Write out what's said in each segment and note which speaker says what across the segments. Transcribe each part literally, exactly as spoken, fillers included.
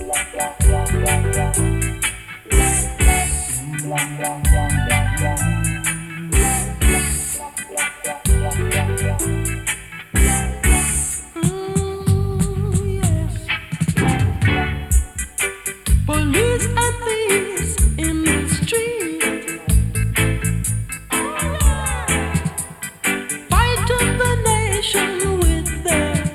Speaker 1: Police and thieves in the street, fighting the nation with their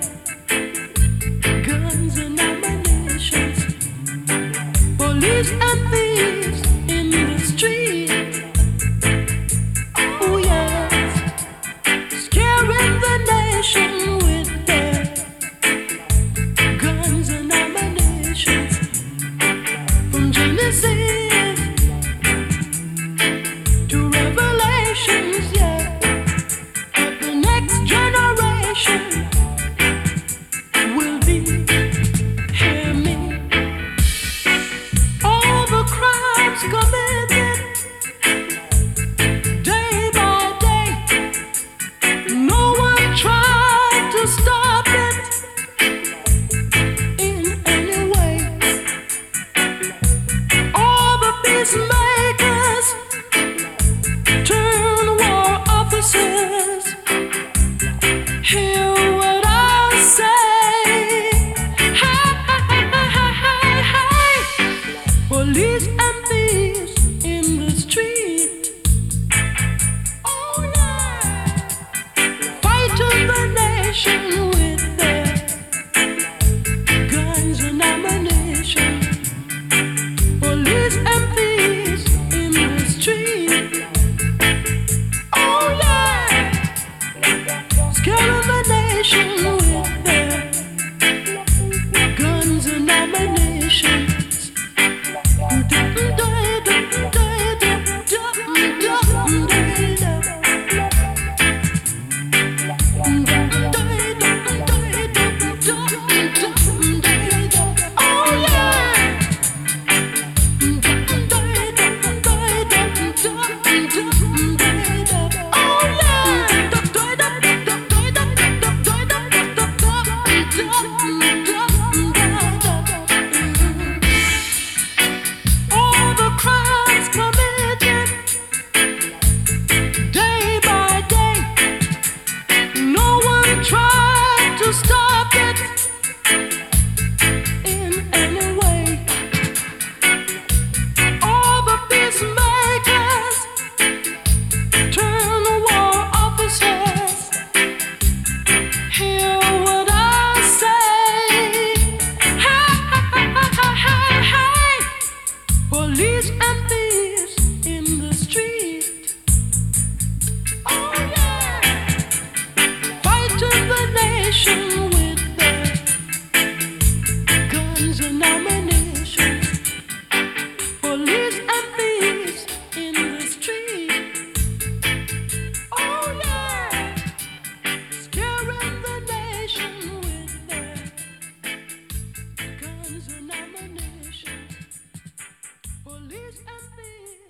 Speaker 1: guns and ammunition. Police and thieves in the street, oh yes, scaring the nation with their guns and ammunition. From Genesis to Revelations, yeah, but the next generation will be, hear me, all the crimes committed day by day. No one tried to stop it in any way. All the peacemakers turn war officers. Hear what I say. Hey, hey, hey, hey. Police and thieves in the street. Oh yeah. Fighting the nation with their guns and ammunition. Police and thieves in the street. Oh yeah, scaring the nation with their guns and ammunition. Oh yeah. All the crimes committed day by day, no one tried to stop it in any way. All the peacemakers turn war officers. Hear what I say. Hey, hey, hey, hey. Police and thieves in the street. Oh yeah, fighting the nation with their guns and ammunition. Police and thieves in the street. Oh yeah, scaring the nation with their guns and ammunition. Police and thieves.